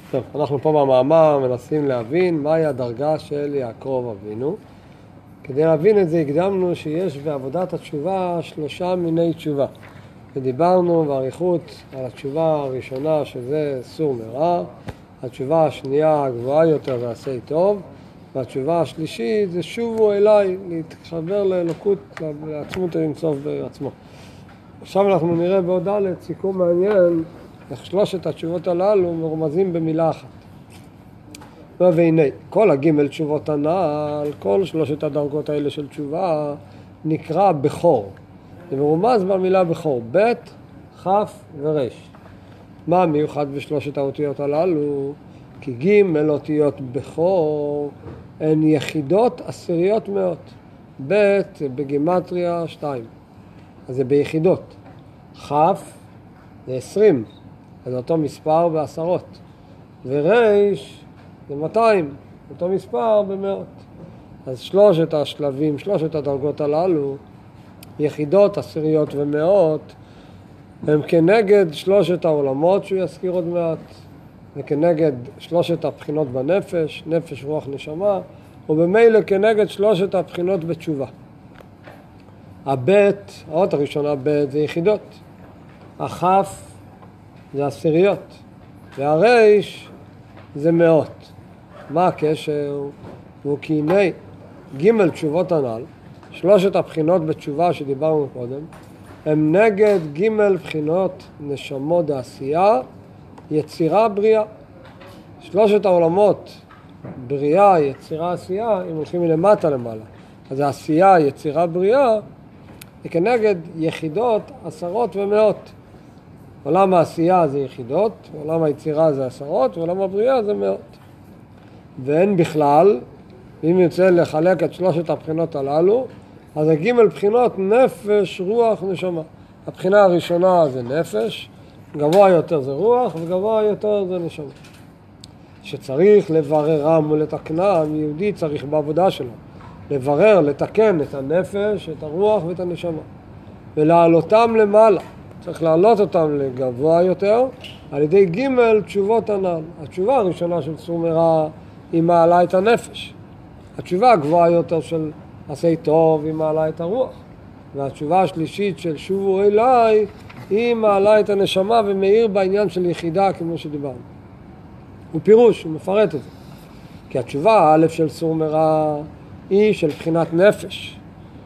טוב, אנחנו פה במאמר מנסים להבין מהי הדרגה של יעקב אבינו. כדי להבין את זה הקדמנו שיש בעבודת התשובה 3 מיני תשובה. ודיברנו באריכות על התשובה הראשונה שזה סור מרע, התשובה השנייה הגבוהה יותר זה עשה טוב, והתשובה השלישית זה שובו אליי, להתחבר לאלוקות, לעצמות האינסוף בעצמו. עכשיו אנחנו נראה בעוד ד' סיכום מעניין איך 3 התשובות הללו מרומזים במילה אחת. והנה, כל הגימל תשובות הנ"ל, כל 3 הדרגות האלה של תשובה נקרא בכור. זה מרומז במילה בכור, ב', כ' ור'. מה מיוחד ב3 האותיות הללו? כי ג' אותיות בכור הן יחידות עשיריות מאות. ב' בגימטריה 2, אז זה ביחידות. כ' זה 20, אז אותו מספר בעשרות. ור' זה 200, אותו מספר במאות. אז 3 השלבים, 3 הדרגות הללו, יחידות, עשיריות ומאות, הם כנגד 3 העולמות שהוא יזכיר עוד מעט, וכנגד 3 הבחינות בנפש, נפש, רוח, נשמה, ובמילא כנגד 3 הבחינות בתשובה. הבית, האות הראשונה בית זה יחידות, הכף זה עשיריות, והריש זה מאות. מה הקשר? הוא כי הנה ג' תשובות הנ"ל, 3 הבחינות בתשובה שדיברנו קודם, הם נגד ג' בחינות נשמות העשייה, יצירה, בריאה. 3 העולמות, בריאה, יצירה, עשייה, הם הולכים מלמטה למעלה. אז העשייה, יצירה, בריאה, היא כנגד יחידות, עשרות ומאות. עולם העשייה זה יחידות, עולם היצירה זה עשרות, ועולם הבריאה זה מאות. ואין בכלל, אם יוצא לחלק את 3 הבחינות הללו, אז הגימל בחינות נפש, רוח, נשמה. הבחינה הראשונה זה נפש, גבוה יותר זה רוח, וגבוה יותר זה נשמה. שצריך לבררם ולתקנם, יהודי צריך בעבודה שלו. לברר, לתקן את הנפש, את הרוח ואת הנשמה. ולהעלותם למעלה. צריך להעלות אותם לגבוה יותר, על ידי ג' תשובות הנ"ל. התשובה הראשונה של סור מרע היא מעלה את הנפש. התשובה הגבוהה יותר של עשה טוב היא מעלה את הרוח. והתשובה השלישית של שובו אליי היא מעלה את הנשמה ומאיר בעניין של יחידה כמו שדיברנו. הוא פירוש, הוא מפרט את זה. כי התשובה א' של סור מרע היא של בחינת נפש.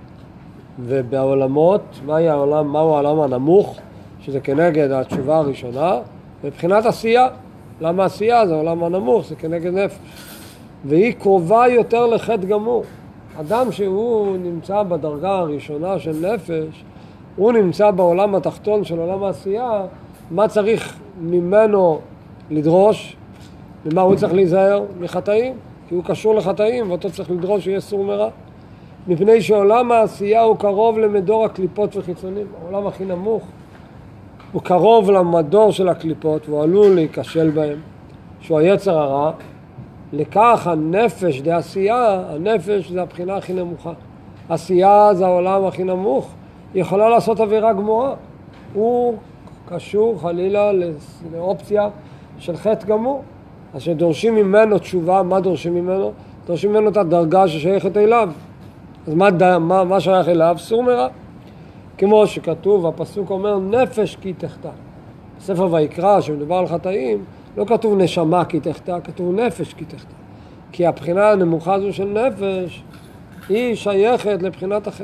ובעולמות, מהו העולם הנמוך? שזה כנגד התשובה הראשונה. ובבחינת עשייה, למה עשייה? זה העולם הנמוך, זה כנגד נפש. והיא קרובה יותר לחטא גמור. אדם שהוא נמצא בדרגה הראשונה של נפש, הוא נמצא בעולם התחתון של עולם העשייה, מה צריך ממנו לדרוש? ומה הוא צריך להיזהר? מחטאים, כי הוא קשור לחטאים, ואותו צריך לדרוש שיהיה סור מרע. מפני שעולם העשייה הוא קרוב למדור הקליפות וחיצונים, העולם הכי נמוך. הוא קרוב למדור של הקליפות, והוא עלול להיכשל בהם, שהוא היצר הרע. לכך הנפש דעשייה, הנפש זה הבחינה הכי נמוכה. עשייה זה העולם הכי נמוך, היא יכולה לעשות עבירה גמורה. הוא קשור חלילה לאופציה של חטא גמור. אז שדורשים ממנו תשובה, מה דורשים ממנו? דורשים ממנו את הדרגה ששייכת אליו. אז מה שייך אליו? סור מרע. כמו שכתוב, הפסוק אומר נפש כי תחטא. בספר ויקרא שמדובר על חטאים, לא כתוב נשמה כי תחטא, כתוב נפש כי תחטא. כי הבחינה הנמוכה הזו של נפש היא שייכת לבחינת החטא.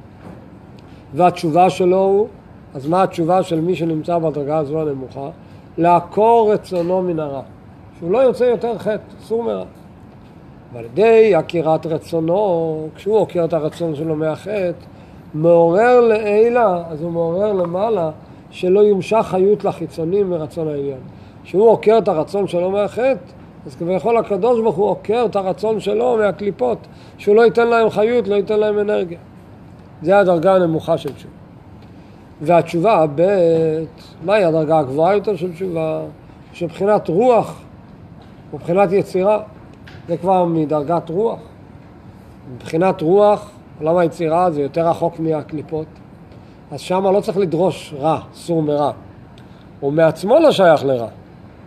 והתשובה שלו הוא, אז מה התשובה של מי שנמצא בדרגה הזו הנמוכה? לעקור רצונו מן הרע. שהוא לא יוצא יותר חטא, סור מרע. ועל ידי עקירת רצונו, כשהוא עוקר את הרצון שלו מהחטא, מעורר לעילה, אז הוא מעורר למעלה, שלא ימשך חיות לחיצונים מרצון העניין. כשהוא עוקר את הרצון שלו מהחטא, אז כביכול הקדוש ברוך הוא עוקר את הרצון שלו מהקליפות, שהוא לא ייתן להם חיות, לא ייתן להם אנרגיה. זה הדרגה הנמוכה של תשובה. והתשובה הבית, מהי הדרגה הגבוהה יותר של תשובה? שבחינת רוח, ובחינת יצירה, זה כבר מדרגת רוח. מבחינת רוח, עולם היצירה זה יותר רחוק מהקליפות, אז שם לא צריך לדרוש רע, סור מרע. הוא מעצמו לא שייך לרע.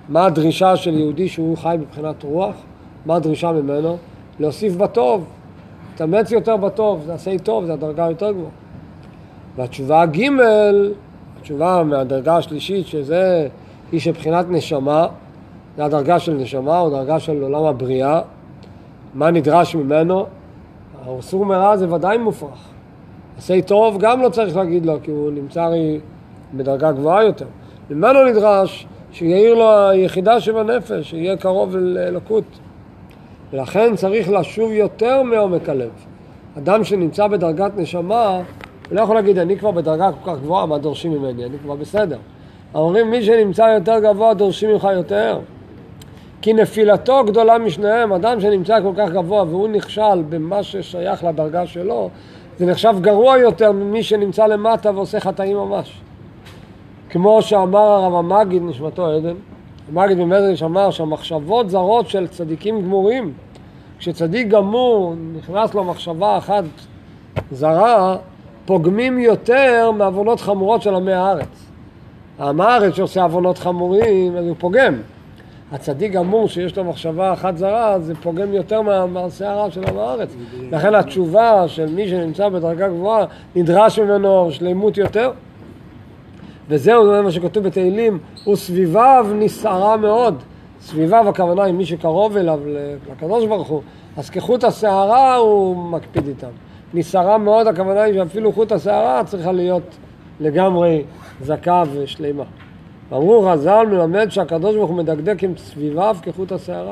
מה הדרישה של יהודי שהוא חי מבחינת רוח? מה הדרישה ממנו? להוסיף בטוב, תאמץ יותר בטוב, זה עשה טוב, זה הדרגה יותר גבוהה. והתשובה ג', התשובה מהדרגה השלישית, שזה היא שבחינת נשמה, זה הדרגה של נשמה או דרגה של עולם הבריאה. מה נדרש ממנו? האיסור מרע זה ודאי מופרך. עשה טוב גם לא צריך להגיד לו, כי הוא נמצא בדרגה גבוהה יותר. ממנו נדרש שיעיר לו היחידה שבנפש, שיהיה קרוב לאלוקות. ולכן צריך לשוב יותר מעומק הלב. אדם שנמצא בדרגת נשמה, הוא לא יכול להגיד, אני כבר בדרגה כל כך גבוהה, מה דורשים ממני? אני כבר בסדר. אומרים, מי שנמצא יותר גבוה, דורשים ממך יותר. כי נפילתו גדולה משניהם. אדם שנמצא כל כך גבוה והוא נכשל במה ששייך לדרגה שלו, זה נחשב גרוע יותר ממי שנמצא למטה ועושה חטאים ממש. כמו שאמר הרב המגיד, נשמתו עדן, המגיד במדרש אמר שהמחשבות זרות של צדיקים גמורים, כשצדיק גמור נכנס לו מחשבה אחת זרה, פוגמים יותר מעוונות חמורות של עמי הארץ. העם הארץ שעושה עוונות חמורים, אז הוא פוגם. הצדיק גמור שיש לו מחשבה אחת זרה, זה פוגם יותר מהמעשה הרע של עם הארץ. לכן התשובה של מי שנמצא בדרגה גבוהה, נדרש ממנו שלמות יותר. וזהו מה שכתוב בתהילים, וסביביו נסערה מאוד. סביביו הכוונה היא מי שקרוב אליו, לקדוש ברוך הוא, אז כחוט השערה הוא מקפיד איתם. נסערה מאוד, הכוונה היא שאפילו חוט השערה צריכה להיות לגמרי זכה ושלימה. אמרו חז"ל מלמד שהקדוש ברוך הוא מדקדק עם סביביו כחוט השערה.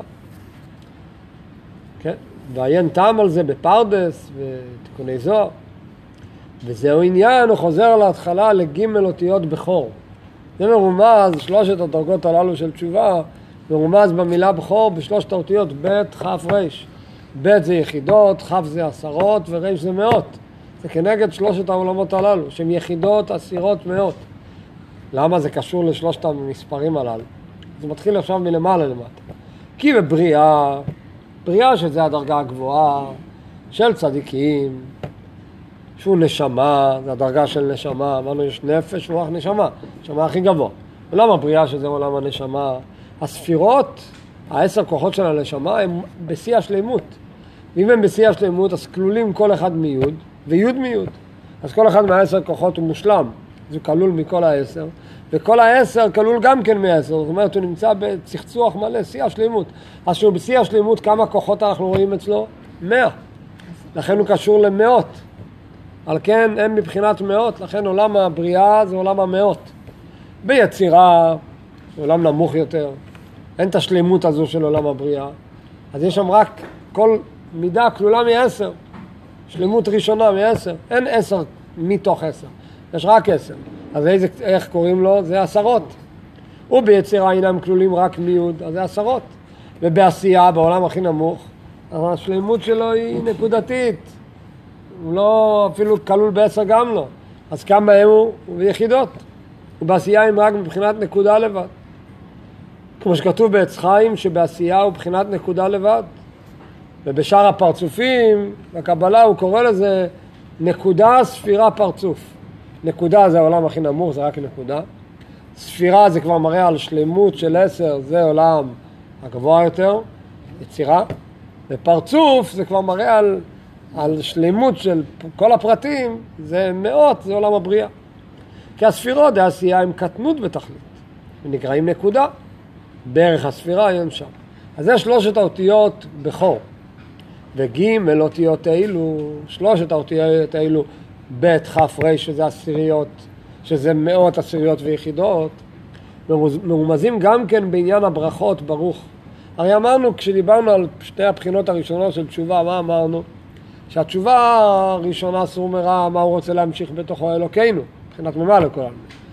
כן? ועיין טעם על זה בפרדס ותיקוני זוהר. וזהו עניין, הוא חוזר להתחלה לג' אותיות בכור. זה מרומז, שלושת הדרגות הללו של תשובה, מרומז במילה בכור בשלושת האותיות ב' כ' ר'. ב' זה יחידות, כ' זה עשרות ור' זה מאות. זה כנגד שלושת העולמות הללו, שהן יחידות, עשירות, מאות. למה זה קשור לשלושת המספרים הללו? זה מתחיל עכשיו מלמעלה למטה. כי בבריאה, בריאה שזה הדרגה הגבוהה של צדיקים, שהוא נשמה, זה הדרגה של נשמה, אמרנו יש נפש רוח נשמה, נשמה הכי גבוה. עולם הבריאה שזה עולם הנשמה, הספירות, 10 כוחות של הנשמה הם בשיא השלימות. ואם הם בשיא השלימות אז כלולים כל אחד מיוד ויוד מיוד. אז כל אחד מה10 כוחות הוא מושלם, זה כלול מכל 10, וכל 10 כלול גם כן מ10, זאת אומרת הוא נמצא בצחצוח מלא, שיא השלימות. אז שהוא בשיא השלימות כמה כוחות אנחנו רואים אצלו? 100. לכן הוא קשור למאות. על כן הם מבחינת מאות, לכן עולם הבריאה זה עולם המאות. ביצירה זה עולם נמוך יותר, אין את השלימות הזו של עולם הבריאה, אז יש שם רק כל מידה כלולה מ10, שלמות ראשונה מ10, אין 10 מתוך 10, יש רק 10, אז איך קוראים לו? זה עשרות. וביצירה אינם כלולים רק מיוד, אז זה עשרות. ובעשייה, בעולם הכי נמוך, השלימות שלו היא נקודתית, הוא לא אפילו כלול ב10 גם לא. אז כמה הוא ביחידות. ובעשייה הם רק מבחינת נקודה לבד. כמו שכתוב בעץ חיים שבעשייה הוא מבחינת נקודה לבד. ובשאר הפרצופים, בקבלה הוא קורא לזה נקודה, ספירה, פרצוף. נקודה זה העולם הכי נמוך, זה רק נקודה. ספירה זה כבר מראה על שלמות של 10, זה עולם הגבוה יותר, יצירה. ופרצוף זה כבר מראה על שלמות של כל הפרטים, זה מאות, זה עולם הבריאה. כי הספירות, העשייה, הם קטנות בתכלית. הם נקראים נקודה. בערך הספירה הם שם. אז זה שלושת האותיות בכור. וג' אותיות האלו, שלושת האותיות האלו, ב' כ' ר' שזה עשיריות, שזה מאות עשיריות ויחידות, מרומזים גם כן בעניין הברכות ברוך. הרי אמרנו, כשדיברנו על שתי הבחינות הראשונות של תשובה, מה אמרנו? שהתשובה הראשונה סור מרע, מה הוא רוצה להמשיך בתוכו אלוקינו, מבחינת ממלא כל העלמין.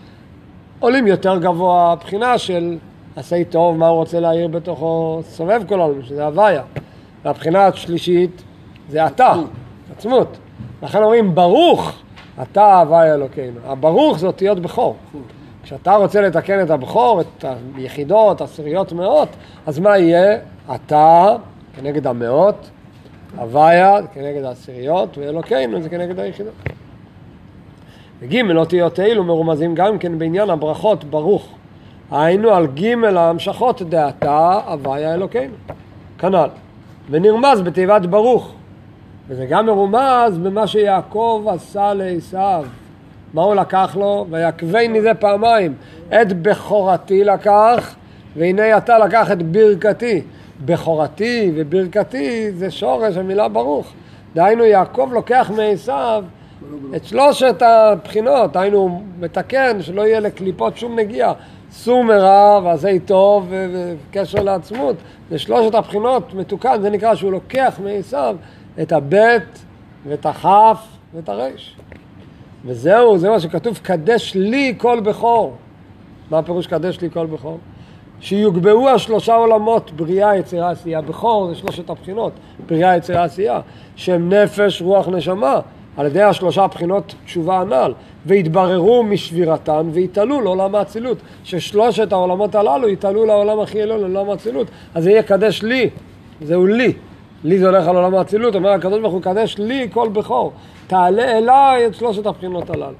עולים יותר גבוה, הבחינה של עשי טוב, מה הוא רוצה להעיר בתוכו סובב כל העלמין, שזה הוויה. והבחינה השלישית זה אתה, עצמות. לכן אומרים ברוך, אתה הוויה אלוקינו. הברוך זה אותיות בכור. כשאתה רוצה לתקן את הבכור, את היחידות, עשיריות, מאות, אז מה יהיה? אתה כנגד המאות, הוויה כנגד העשיריות, ואלוקינו זה כנגד היחידות. וג' אותיות אלו מרומזים גם כן בעניין הברכות ברוך. היינו על ג' ההמשכות דעתה הוויה אלוקינו. כנ"ל. ונרמז בתיבת ברוך. וזה גם מרומז במה שיעקב עשה לעשיו. מה הוא לקח לו? ויקבני זה פעמיים. את בכורתי לקח, והנה אתה לקח את ברכתי. בכורתי וברכתי זה שורש המילה ברוך. דהיינו יעקב לוקח מעשיו את שלושת הבחינות, היינו מתקן שלא יהיה לקליפות שום נגיעה. סור מרע ועשה טוב וקשר לעצמות. זה שלושת הבחינות מתוקן, זה נקרא שהוא לוקח מעשיו את הבית ואת החף ואת הרש. וזהו, זה מה שכתוב, קדש לי כל בכור. מה הפירוש קדש לי כל בכור? שיוגבהו השלושה עולמות, בריאה, יצירה, עשייה. בכור זה שלושת הבחינות, בריאה, יצירה, עשייה, שהם נפש, רוח, נשמה, על ידי השלושה הבחינות תשובה הנ"ל, והתבררו משבירתן והתעלו לעולם האצילות, ששלושת העולמות הללו התעלו לעולם הכי עליון, לעולם האצילות. אז זה יהיה קדש לי, זהו לי. לי זה הולך על עולם האצילות, אומר הקדוש ברוך הוא קדש לי כל בכור, תעלה אליי את שלושת הבחינות הללו.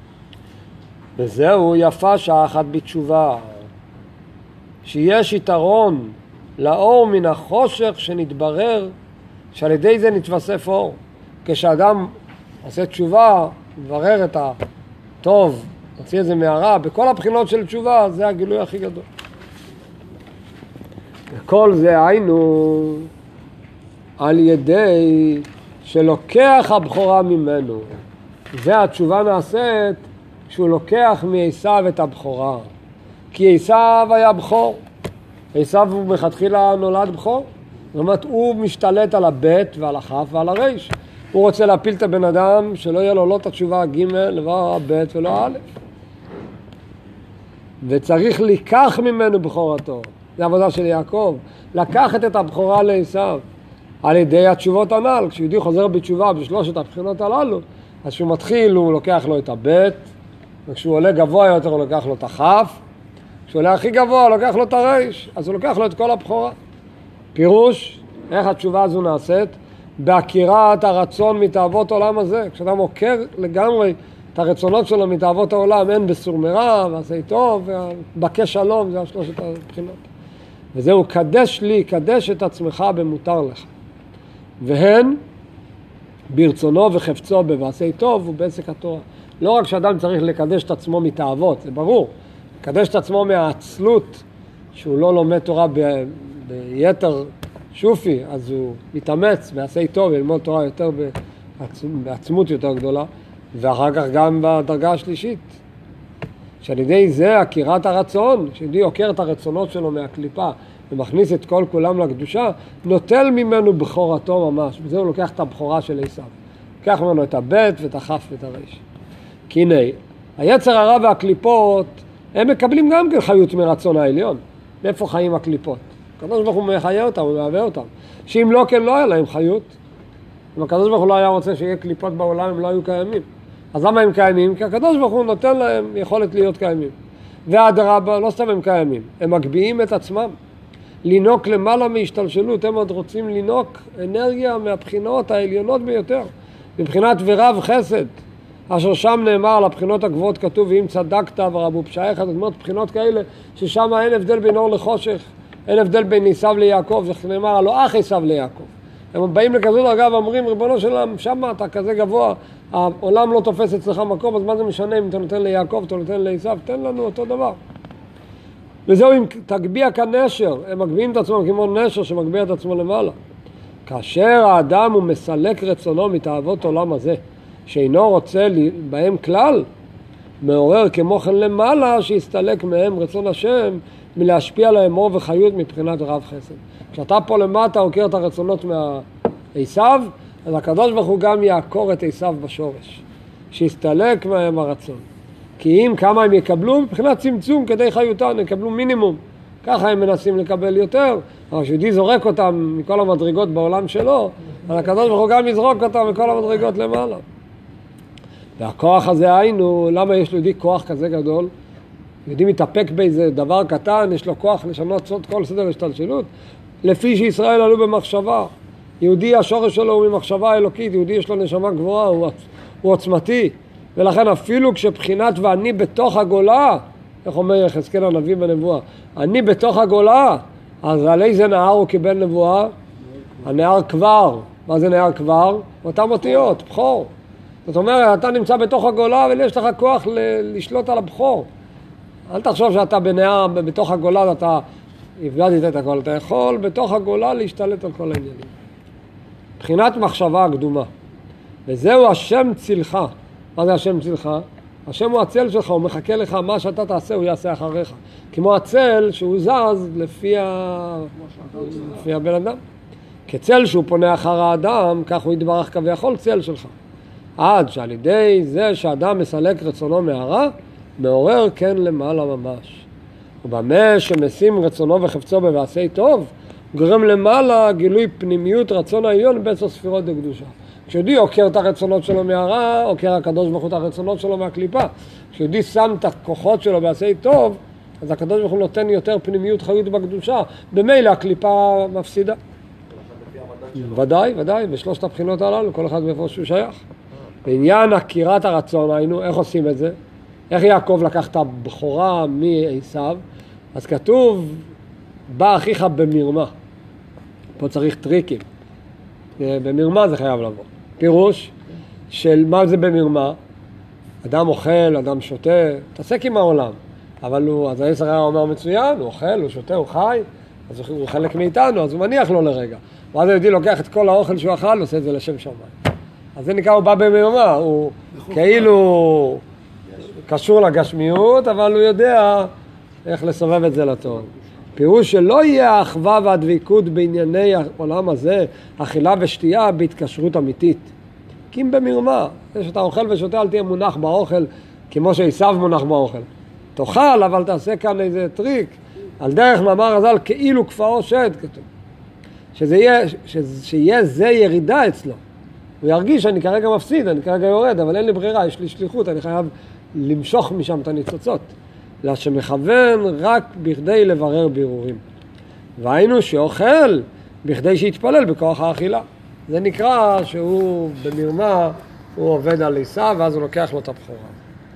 וזהו יפה שעה אחת בתשובה, שיש יתרון לאור מן החושך שנתברר, שעל ידי זה נתווסף אור. כשאדם עושה תשובה, מברר את הטוב, מוציא את זה מהרע, בכל הבחינות של תשובה, זה הגילוי הכי גדול. וכל זה היינו על ידי שלוקח הבכורה ממנו. והתשובה נעשית כשהוא לוקח מעשיו את הבכורה. כי עשיו היה בכור. עשיו הוא מלכתחילה נולד בכור. זאת אומרת, הוא משתלט על הבית ועל החף ועל הרש. הוא רוצה להפיל את הבן אדם שלא יהיה לו לא את התשובה ג' לא הבית ולא א'. וצריך לקח ממנו בכורתו. זה עבודה של יעקב. לקחת את הבכורה לעשיו. על ידי התשובות הנ"ל. כשיהודי חוזר בתשובה בשלושת הבחינות הללו, אז כשהוא מתחיל הוא לוקח לו את הבית, וכשהוא עולה גבוה יותר הוא לוקח לו את החף, כשהוא עולה הכי גבוה הוא לוקח לו את הרש, אז הוא לוקח לו את כל הבכורה. פירוש, איך התשובה הזו נעשית? בהכירת הרצון מתאוות העולם הזה. כשאדם מוכר לגמרי את הרצונות שלו מתאוות העולם, אין בסור מרע ועשה טוב ובקש שלום, זה השלושת הבחינות. וזהו קדש לי, קדש את עצמך במותר לך. והן ברצונו וחפצו בבעשה טוב ובעסק התורה. לא רק שאדם צריך לקדש את עצמו מתאוות, זה ברור. לקדש את עצמו מהעצלות, שהוא לא לומד תורה ביתר שופי, אז הוא מתאמץ בעשה טוב, ללמוד תורה יותר בעצמות יותר גדולה, ואחר כך גם בדרגה השלישית. שעל ידי זה הכירת הרצון, שיהודי עוקר את הרצונות שלו מהקליפה ומכניס את כל כולם לקדושה, נוטל ממנו בכורתו ממש. בזה הוא לוקח את הבכורה של עשיו. לוקח ממנו את הבית ואת החף ואת הרש. כי הנה, היצר הרע והקליפות, הם מקבלים גם כן חיות מרצון העליון. מאיפה חיים הקליפות? הקדוש ברוך הוא מחיה אותם, הוא מהווה אותם. שאם לא כן לא היה להם חיות. אם הקדוש ברוך הוא לא היה רוצה שיהיה קליפות בעולם, הם לא היו קיימים. אז למה הם קיימים? כי הקדוש ברוך הוא נותן להם יכולת להיות קיימים. והאדרבה, לא סתם הם קיימים, הם מגביעים את עצמם. לינוק למעלה מהשתלשלות, הם עוד רוצים לינוק אנרגיה מהבחינות העליונות ביותר. מבחינת ורב חסד, אשר שם נאמר על הבחינות הגבוהות כתוב, ואם צדקת ורבו פשעיך, זאת אומרת בחינות כאלה, ששם אין הבדל בין אור לחושך, אין הבדל בין עשיו ליעקב, זה נאמר הלא אח עשיו ליעקב. הם באים לכזו דרגה ואומרים, ריבונו של עולם, שמה אתה כזה גבוה, העולם לא תופס אצלך מקום, אז מה זה משנה אם אתה נותן ליעקב, אתה נותן לעשיו, תן לנו אותו דבר. וזהו, אם תגביע כנשר, הם מגביעים את עצמם כמו נשר שמגביע את עצמו למעלה. כאשר האדם הוא מסלק רצונו מתאוות עולם הזה, שאינו רוצה בהם כלל, מעורר כמו כן למעלה שיסתלק מהם רצון השם, מלהשפיע עליהם אור וחיות מבחינת רב חסד. כשאתה פה למטה עוקר את הרצונות מעשיו, אז הקדוש ברוך הוא גם יעקור את עשיו בשורש, שיסתלק מהם הרצון. כי אם כמה הם יקבלו, מבחינת צמצום כדי חיותן, יקבלו מינימום. ככה הם מנסים לקבל יותר, אבל כשיהודי זורק אותם מכל המדרגות בעולם שלו, אז הקדוש ברוך הוא גם יזרוק אותם מכל המדרגות למעלה. והכוח הזה היינו, למה יש ליהודי כוח כזה גדול? יהודי מתאפק באיזה דבר קטן, יש לו כוח לשנות כל סדר השתלשלות, לפי שישראל עלו במחשבה. יהודי השורש שלו הוא ממחשבה אלוקית, יהודי יש לו נשמה גבוהה, הוא עוצמתי, ולכן אפילו כשבחינת ואני בתוך הגולה, איך אומר יחזקאל הנביא בנבואה? אני בתוך הגולה, אז על איזה נהר הוא קיבל נבואה? הנהר כבר. מה זה נהר כבר? אותם אותיות, בכור. זאת אומרת, אתה נמצא בתוך הגולה, אבל יש לך כוח לשלוט על הבכור. אל תחשוב שאתה בנהר, בתוך הגולה, אתה הבגדת את הכל. אתה יכול בתוך הגולה להשתלט על כל העניינים. מבחינת מחשבה הקדומה. וזהו השם צילך. מה זה השם צילך? השם הוא הצל שלך, הוא מחכה לך, מה שאתה תעשה הוא יעשה אחריך. כמו הצל שהוא זז לפי הבן אדם. כצל שהוא פונה אחר האדם, כך הוא יתברך כביכול צל שלך. עד שעל ידי זה שאדם מסלק רצונו מהרע, מעורר כן למעלה ממש. ובמה שמשים רצונו וחפצו במעשי טוב, גורם למעלה גילוי פנימיות רצון העליון בעשר ספירות דקדושה. כשיהודי עוקר את הרצונות שלו מהרע, עוקר הקדוש ברוך הוא את הרצונות שלו מהקליפה. כשיהודי שם את הכוחות שלו בעשי טוב, אז הקדוש ברוך הוא נותן יותר פנימיות חיות בקדושה. במילא הקליפה מפסידה. ודאי, ודאי, בשלושת הבחינות הללו, כל אחד מאיפה שהוא שייך. בעניין עקירת הרצון, היינו, איך עושים את זה? איך יעקב לקח את הבכורה מעשיו? אז כתוב, בא אחיך במרמה. פה צריך טריקים. במרמה זה חייב לבוא. פירוש של מה זה במרמה? אדם אוכל, אדם שותה, תעסק עם העולם. אבל אז העשר היה אומר מצוין, הוא אוכל, הוא שותה, הוא חי, אז הוא חלק מאיתנו, אז הוא מניח לו לרגע. ואז היהודי לוקח את כל האוכל שהוא אכל, עושה את זה לשם שמיים. אז זה נקרא, הוא בא במרמה, הוא כאילו קשור לגשמיות, אבל הוא יודע איך לסובב את זה לטוב. פירוש שלא יהיה האחווה והדביקות בענייני העולם הזה, אכילה ושתייה בהתקשרות אמיתית. כי אם במרמה, כשאתה אוכל ושותה, אל תהיה מונח באוכל, כמו שעשיו מונח באוכל. תאכל, אבל תעשה כאן איזה טריק, על דרך מאמר הז"ל, כאילו כפאו שד, כתוב. שיהיה זה ירידה אצלו. הוא ירגיש שאני כרגע מפסיד, אני כרגע יורד, אבל אין לי ברירה, יש לי שליחות, אני חייב למשוך משם את הניצוצות. אלא שמכוון רק בכדי לברר בירורים. והיינו שאוכל בכדי שיתפלל בכוח האכילה. זה נקרא שהוא במרמה, הוא עובד על עשיו, ואז הוא לוקח לו את הבכורה.